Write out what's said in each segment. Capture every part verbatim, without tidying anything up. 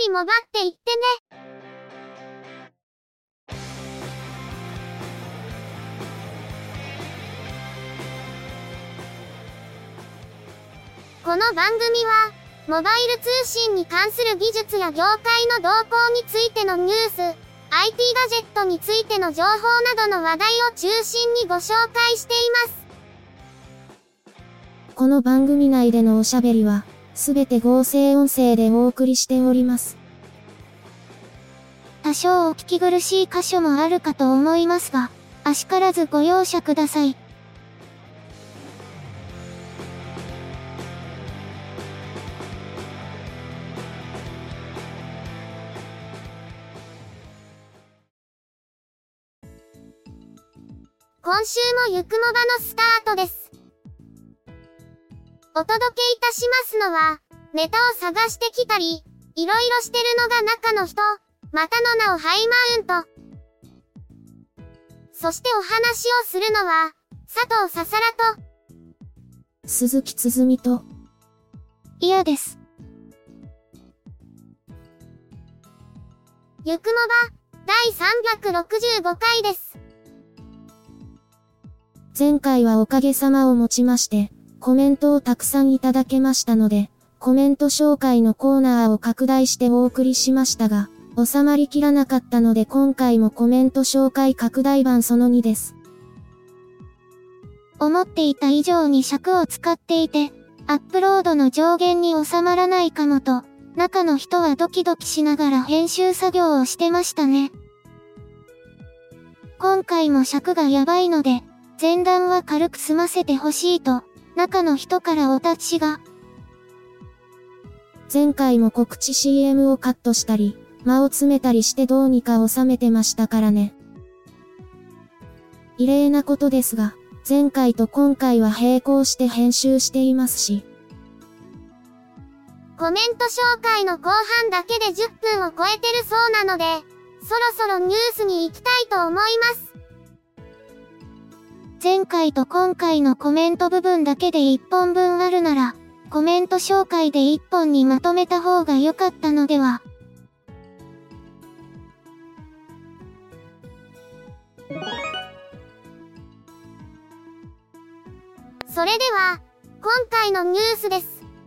りもばっていってね。この番組は、モバイル通信に関する技術や業界の動向についてのニュース、アイティー ガジェットについての情報などの話題を中心にご紹介しています。 この番組内でのおしゃべりは、すべて合成音声でお送りしております。 多少お聞き苦しい箇所もあるかと思いますが、あしからずご容赦ください。今週もゆくもばのスタートです。お届けいたしますのは、ネタを探してきたり、いろいろしてるのが中の人、またの名をハイマウント。そしてお話をするのは、佐藤ささらと、 鈴木つづみと、 いやです。ゆくもば、だいさんびゃくろくじゅうごかいです。 前回はおかげさまをもちまして、コメントをたくさんいただけましたので、コメント紹介のコーナーを拡大してお送りしましたが、収まりきらなかったので今回もコメント紹介拡大版そのにです。 思っていた以上に尺を使っていて、アップロードの上限に収まらないかもと、中の人はドキドキしながら編集作業をしてましたね。今回も尺がやばいので、前段は軽く済ませてほしいと、中の人からお達しが。 前回も告知 シーエム をカットしたり、間を詰めたりしてどうにか収めてましたからね。異例なことですが、前回と今回は並行して編集していますし。 コメント紹介の後半だけでじゅっぷんを超えてるそうなので、そろそろニュースに行きたいと思います。前回と今回のコメント部分だけでいっぽんぶんあるなら、コメント紹介でいっぽんにまとめた方が良かったのでは。それでは、今回のニュースです。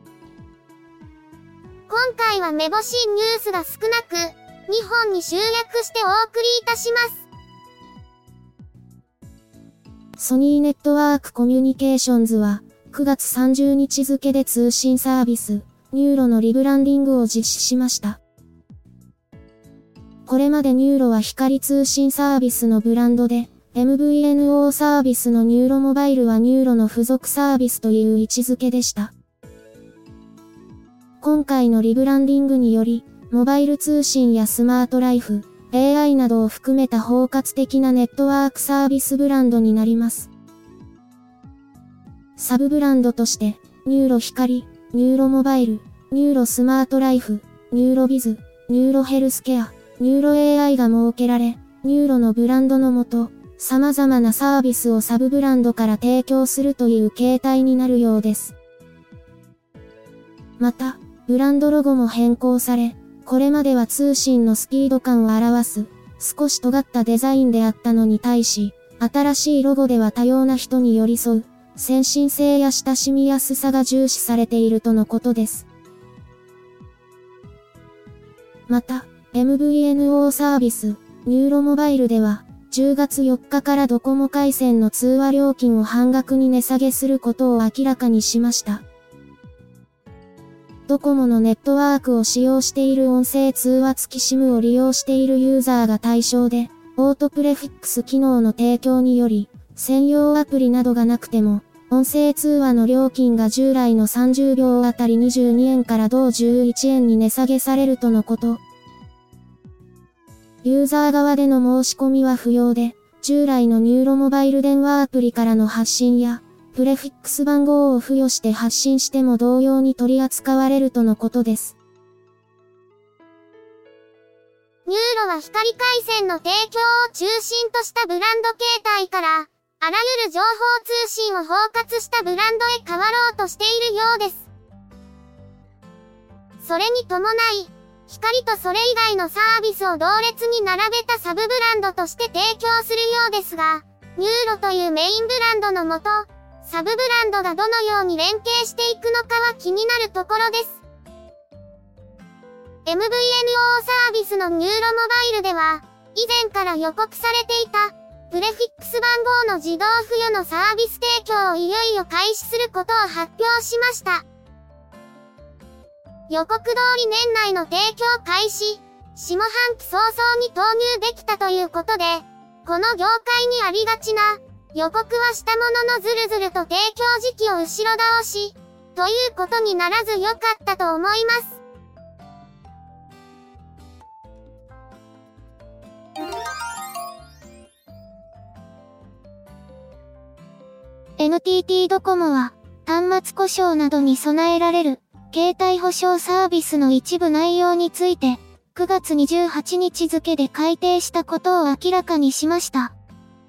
今回はめぼしいニュースが少なく、にほんに集約してお送りいたします。 ソニーネットワークコミュニケーションズは、くがつさんじゅうにち付で通信サービス、ニューロのリブランディングを実施しました。これまでニューロは光通信サービスのブランドで、エムブイエヌオー サービスのニューロモバイルはニューロの付属サービスという位置づけでした。今回のリブランディングにより、モバイル通信やスマートライフ、エーアイ などを含めた包括的なネットワークサービスブランドになります。サブブランドとして、ニューロ光、ニューロモバイル、ニューロスマートライフ、ニューロビズ、ニューロヘルスケア、ニューロ エーアイ が設けられ、ニューロのブランドのもと、様々なサービスをサブブランドから提供するという形態になるようです。また、ブランドロゴも変更され、これまでは通信のスピード感を表す、少し尖ったデザインであったのに対し、新しいロゴでは多様な人に寄り添う、先進性や親しみやすさが重視されているとのことです。また、エムブイエヌオー サービス、ニューロモバイルでは、じゅうがつよっかからドコモ回線の通話料金を半額に値下げすることを明らかにしました。ドコモのネットワークを使用している音声通話付き シム を利用しているユーザーが対象で、オートプレフィックス機能の提供により、専用アプリなどがなくても、音声通話の料金が従来のさんじゅうびょうあたりにじゅうにえんから同じゅういちえんに値下げされるとのこと。ユーザー側での申し込みは不要で、従来のニューロモバイル電話アプリからの発信や、プレフィックス番号を付与して発信しても同様に取り扱われるとのことです。 ニューロは光回線の提供を中心としたブランド形態から、あらゆる情報通信を包括したブランドへ変わろうとしているようです。それに伴い、 光とそれ以外のサービスを同列に並べたサブブランドとして提供するようですが、ニューロというメインブランドのもと、サブブランドがどのように連携していくのかは気になるところです。エムブイエヌオー サービスのニューロモバイルでは、以前から予告されていた、プレフィックス番号の自動付与のサービス提供をいよいよ開始することを発表しました。予告通り年内の提供開始、下半期早々に投入できたということで、この業界にありがちな、予告はしたもののずるずると提供時期を後ろ倒し、ということにならず良かったと思います。エヌティーティー ドコモは、端末故障などに備えられる、携帯保証サービスの一部内容について、くがつにじゅうはちにち付で改定したことを明らかにしました。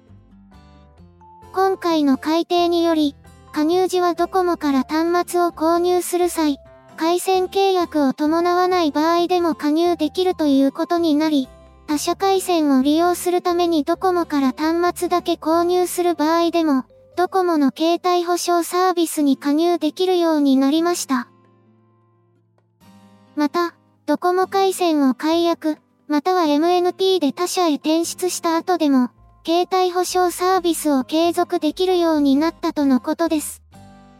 今回の改定により、加入時はドコモから端末を購入する際、回線契約を伴わない場合でも加入できるということになり、他社回線を利用するためにドコモから端末だけ購入する場合でも、ドコモの携帯保証サービスに加入できるようになりました。また、ドコモ回線を解約、または エムエヌピー で他社へ転出した後でも、携帯保証サービスを継続できるようになったとのことです。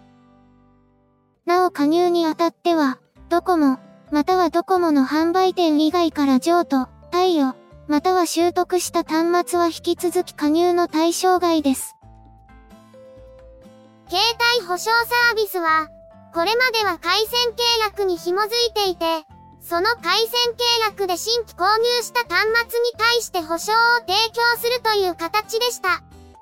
なお加入にあたっては、ドコモ、またはドコモの販売店以外から譲渡、貸与、または習得した端末は引き続き加入の対象外です。携帯保証サービスは、これまでは回線契約に紐づいていて、その回線契約で新規購入した端末に対して保証を提供するという形でした。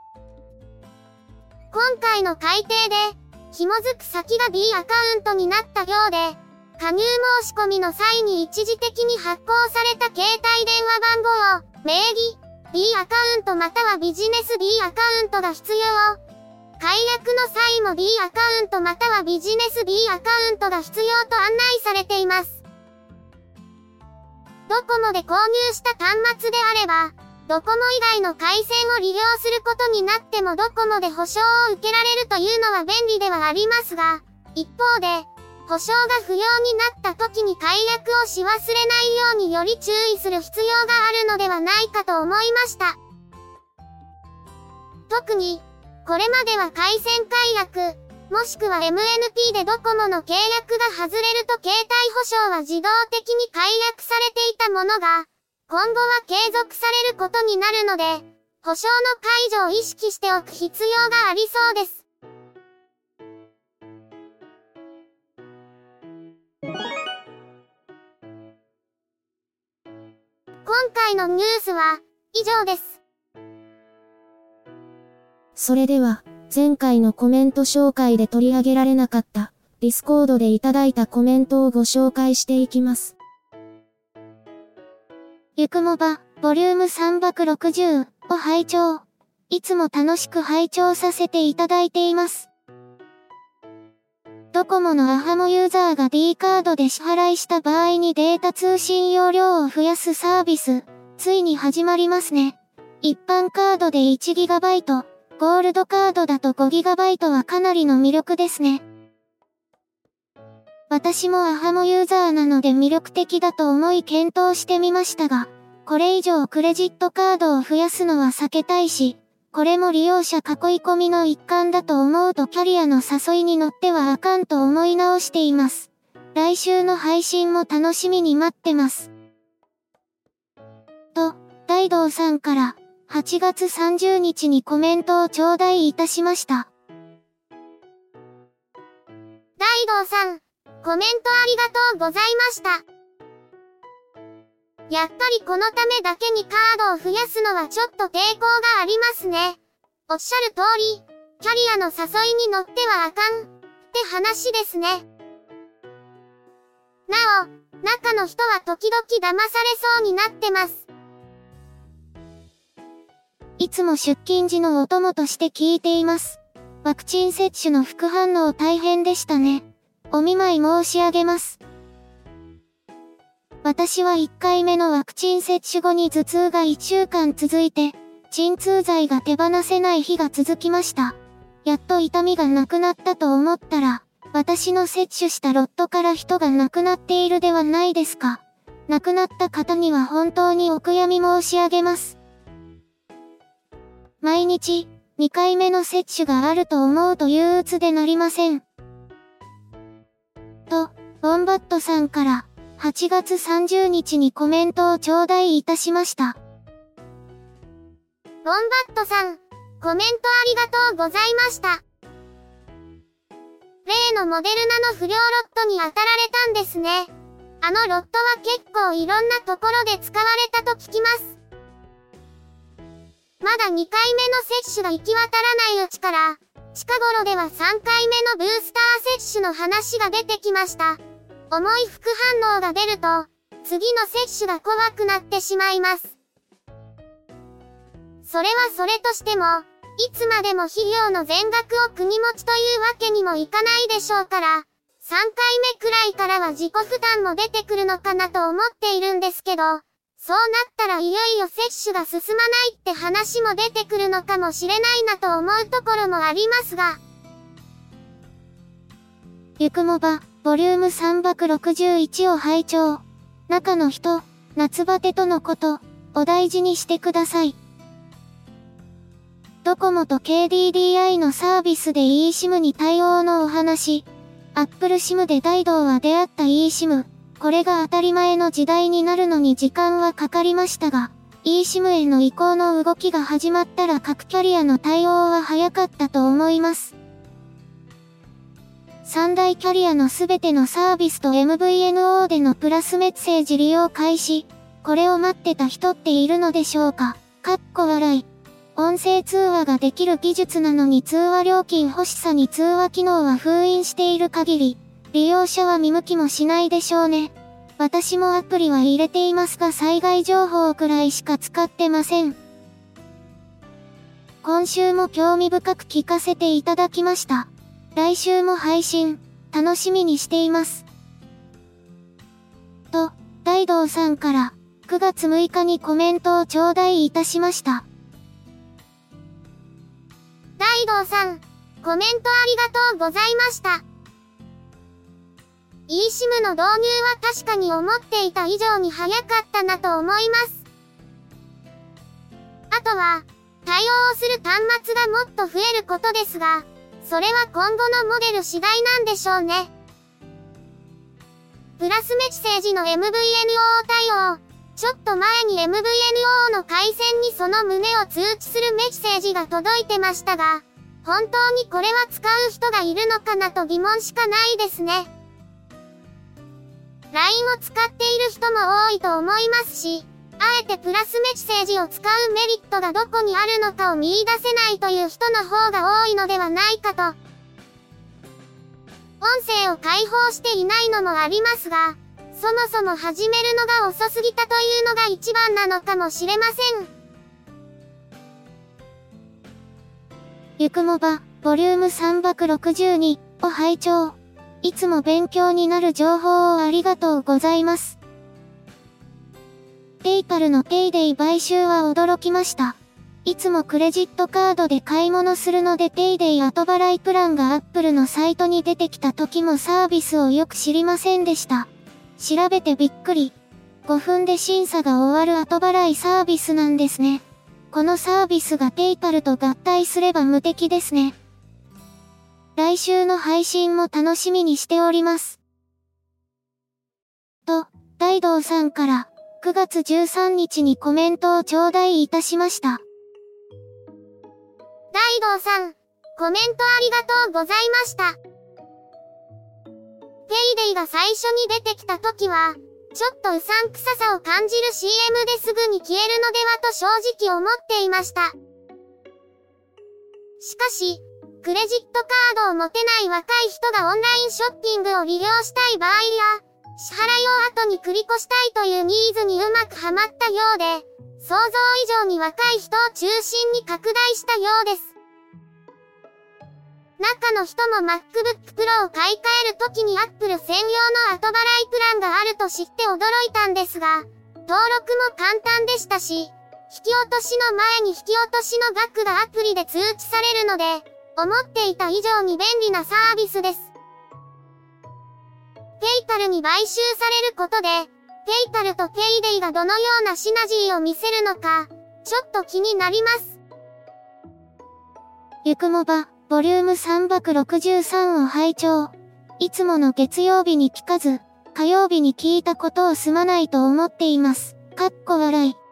今回の改定で、紐づく先が B アカウントになったようで、加入申し込みの際に一時的に発行された携帯電話番号、名義、B アカウントまたはビジネス B アカウントが必要。解約の際も B アカウントまたはビジネス B アカウントが必要と案内されています。ドコモで購入した端末であれば、ドコモ以外の回線を利用することになってもドコモで保証を受けられるというのは便利ではありますが、一方で、保証が不要になった時に解約をし忘れないようにより注意する必要があるのではないかと思いました。特に、これまでは回線解約、もしくは エムエヌピー でドコモの契約が外れると携帯保証は自動的に解約されていたものが、今後は継続されることになるので、保証の解除を意識しておく必要がありそうです。今回のニュースは以上です。 それでは、前回のコメント紹介で取り上げられなかった、ディスコードでいただいたコメントをご紹介していきます。 ゆくもば、ボリュームさんびゃくろくじゅうを拝聴。いつも楽しく拝聴させていただいています。ドコモのアハモユーザーが D カードで支払いした場合にデータ通信容量を増やすサービス、ついに始まりますね。一般カードで いちギガバイト、ゴールドカードだと ごギガバイトはかなりの魅力ですね。私もアハモユーザーなので魅力的だと思い検討してみましたが、これ以上クレジットカードを増やすのは避けたいし、これも利用者囲い込みの一環だと思うとキャリアの誘いに乗ってはあかんと思い直しています。来週の配信も楽しみに待ってます。と、大道さんからはちがつさんじゅうにちにコメントを頂戴いたしました。大道さん、コメントありがとうございました。やっぱりこのためだけにカードを増やすのはちょっと抵抗がありますね。おっしゃる通り、キャリアの誘いに乗ってはあかん、って話ですね。なお、中の人は時々騙されそうになってます。いつも出勤時のお供として聞いています。ワクチン接種の副反応大変でしたね。お見舞い申し上げます。 私はいっかいめのワクチン接種後に頭痛がいっしゅうかん続いて、鎮痛剤が手放せない日が続きました。やっと痛みがなくなったと思ったら、私の接種したロットから人が亡くなっているではないですか。亡くなった方には本当にお悔やみ申し上げます。毎日、にかいめの接種があると思うと憂鬱でなりません。と、ウォンバットさんからはちがつさんじゅうにちにコメントを頂戴いたしました。 ウォンバットさん、コメントありがとうございました。例のモデルナの不良ロットに当たられたんですね。あのロットは結構いろんなところで使われたと聞きます。まだにかいめの接種が行き渡らないうちから、近頃ではさんかいめのブースター接種の話が出てきました。重い副反応が出ると、次の接種が怖くなってしまいます。それはそれとしても、いつまでも費用の全額を国持ちというわけにもいかないでしょうから、さんかいめくらいからは自己負担も出てくるのかなと思っているんですけど、そうなったらいよいよ接種が進まないって話も出てくるのかもしれないなと思うところもありますが。 ゆくもば、ボリュームさんびゃくろくじゅういちを拝聴。中の人、夏バテとのこと、お大事にしてください。ドコモと ケーディーディーアイ のサービスで eSIM に対応のお話。Apple SIM で大道は出会った eSIM。これが当たり前の時代になるのに時間はかかりましたが、eSIM への移行の動きが始まったら各キャリアの対応は早かったと思います。さんだいキャリアのすべてのサービスと エムブイエヌオー でのプラスメッセージ利用開始。これを待ってた人っているのでしょうか。かっこ笑い。音声通話ができる技術なのに通話料金欲しさに通話機能は封印している限り、利用者は見向きもしないでしょうね。私もアプリは入れていますが災害情報くらいしか使ってません。今週も興味深く聞かせていただきました。来週も配信、楽しみにしています。と、大道さんからくがつむいかにコメントを頂戴いたしました。 大道さん、コメントありがとうございました。eSIM の導入は確かに思っていた以上に早かったなと思います。あとは、対応する端末がもっと増えることですが、それは今後のモデル次第なんでしょうね。プラスメッセージの エムブイエヌオー 対応。ちょっと前に エムブイエヌオー の回線にその旨を通知するメッセージが届いてましたが、本当にこれは使う人がいるのかなと疑問しかないですね。ライン を使っている人も多いと思いますし、あえてプラスメッセージを使うメリットがどこにあるのかを見出せないという人の方が多いのではないかと。音声を開放していないのもありますが、そもそも始めるのが遅すぎたというのが一番なのかもしれません。ゆくもば、ボリュームさんびゃくろくじゅうにを拝聴。いつも勉強になる情報をありがとうございます。ペイパルのペイデイ買収は驚きました。いつもクレジットカードで買い物するのでペイデイ後払いプランが Apple のサイトに出てきた時もサービスをよく知りませんでした。調べてびっくり。ごふんで審査が終わる後払いサービスなんですね。このサービスがペイパルと合体すれば無敵ですね。来週の配信も楽しみにしております。と、大道さんからくがつじゅうさんにちにコメントを頂戴いたしました。大道さん、コメントありがとうございました。ペイデイが最初に出てきた時は、ちょっとうさんくささを感じる シーエム ですぐに消えるのではと正直思っていました。しかし、クレジットカードを持てない若い人がオンラインショッピングを利用したい場合や、支払いを後に繰り越したいというニーズにうまくはまったようで、想像以上に若い人を中心に拡大したようです。 中の人も MacBook Pro を買い替えるときに Apple 専用の後払いプランがあると知って驚いたんですが、登録も簡単でしたし、引き落としの前に引き落としの額がアプリで通知されるので、思っていた以上に便利なサービスです。PayPal に買収されることで、PayPal と PayDay がどのようなシナジーを見せるのか、ちょっと気になります。 ゆくもば、ボリュームさんびゃくろくじゅうさんを拝聴。いつもの月曜日に聞かず、火曜日に聞いたことをすまないと思っています。かっこ笑い。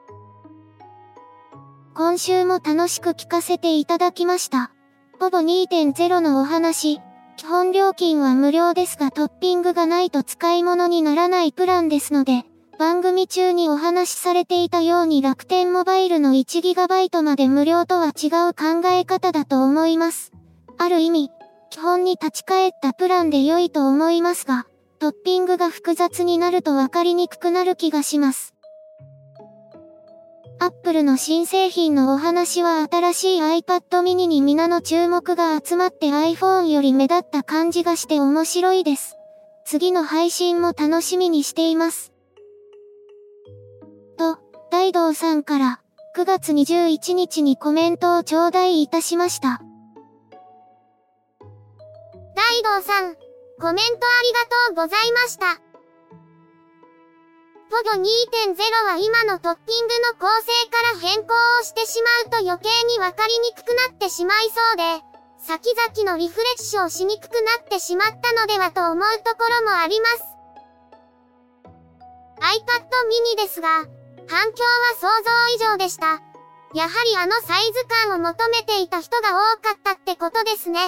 今週も楽しく聞かせていただきました。ポボ にてんゼロ のお話。基本料金は無料ですがトッピングがないと使い物にならないプランですので、番組中にお話しされていたように楽天モバイルの いちギガバイト まで無料とは違う考え方だと思います。ある意味、基本に立ち返ったプランで良いと思いますが、トッピングが複雑になると分かりにくくなる気がします。Apple の新製品のお話は新しい iPad mini に皆の注目が集まって iPhone より目立った感じがして面白いです。次の配信も楽しみにしています。と、大道さんからくがつにじゅういちにちにコメントを頂戴いたしました。 大道さん、コメントありがとうございました。ポボ にてんゼロ は今のトッピングの構成から変更をしてしまうと余計にわかりにくくなってしまいそうで、先々のリフレッシュをしにくくなってしまったのではと思うところもあります。iPad mini ですが、反響は想像以上でした。やはりあのサイズ感を求めていた人が多かったってことですね。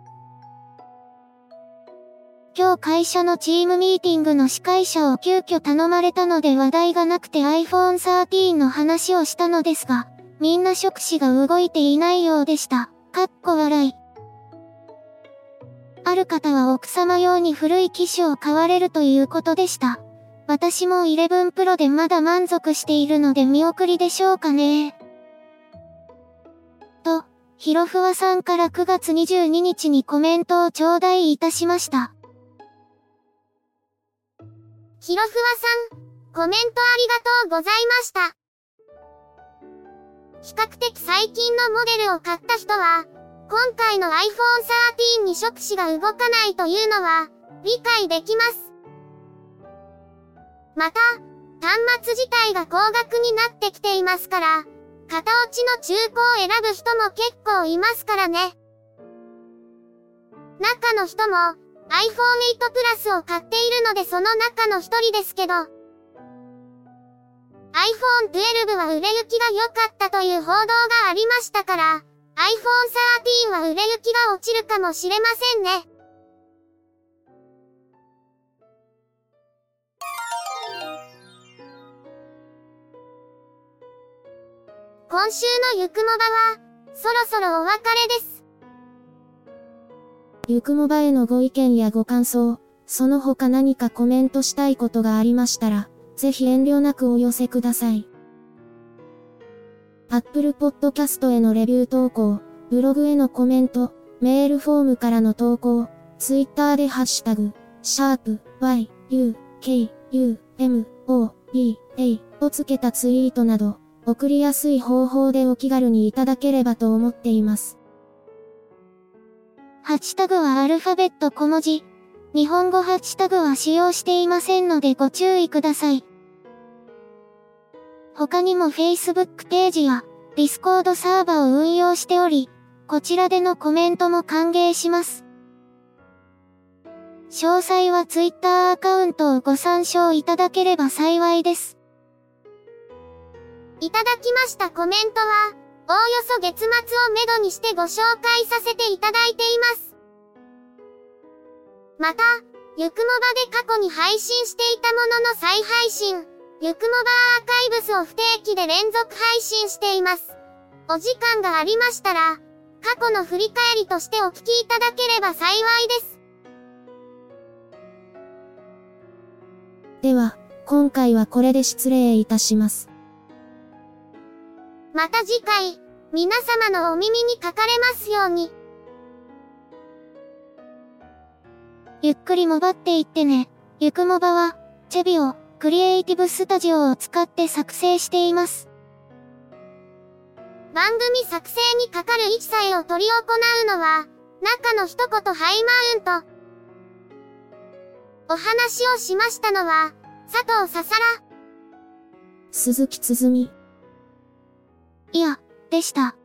今日会社のチームミーティングの司会者を急遽頼まれたので話題がなくて アイフォンサーティーン の話をしたのですが、みんな触手が動いていないようでした。かっこ笑い。ある方は奥様用に古い機種を買われるということでした。私もじゅういちプロでまだ満足しているので見送りでしょうかね。と、ひろふわさんからくがつにじゅうににちにコメントを頂戴いたしました。 ひろふわさん、コメントありがとうございました。比較的最近のモデルを買った人は、今回の アイフォンサーティーン に触手が動かないというのは、理解できます。また、端末自体が高額になってきていますから、型落ちの中古を選ぶ人も結構いますからね。中の人も、アイフォンエイト プラスを買っているのでその中の一人ですけど、アイフォンじゅうに は売れ行きが良かったという報道がありましたから、アイフォンサーティーン は売れ行きが落ちるかもしれませんね。今週のゆくもばは、そろそろお別れです。 ゆくもばへのご意見やご感想、その他何かコメントしたいことがありましたら、ぜひ遠慮なくお寄せください。Apple Podcast へのレビュー投稿、ブログへのコメント、メールフォームからの投稿、Twitter でハッシュタグ、シャープ y, u, k, u, m, o, b, a をつけたツイートなど、送りやすい方法でお気軽にいただければと思っています。 ハッシュタグはアルファベット小文字。日本語ハッシュタグは使用していませんのでご注意ください。他にも Facebook ページや Discord サーバを運用しており、こちらでのコメントも歓迎します。詳細は Twitter アカウントをご参照いただければ幸いです。 いただきましたコメントは、おおよそ月末をめどにしてご紹介させていただいています。また、ゆくもばで過去に配信していたものの再配信、ゆくもばアーカイブスを不定期で連続配信しています。お時間がありましたら、過去の振り返りとしてお聞きいただければ幸いです。 では、今回はこれで失礼いたします。 また次回、皆様のお耳にかかれますように。 ゆっくりもばっていってね。ゆくもばは、チェビオ、クリエイティブスタジオを使って作成しています。 番組作成にかかる一切を執り行うのは、中の一言ハイマウント。お話をしましたのは、佐藤ささら、 鈴木つづみ。 いや、でした。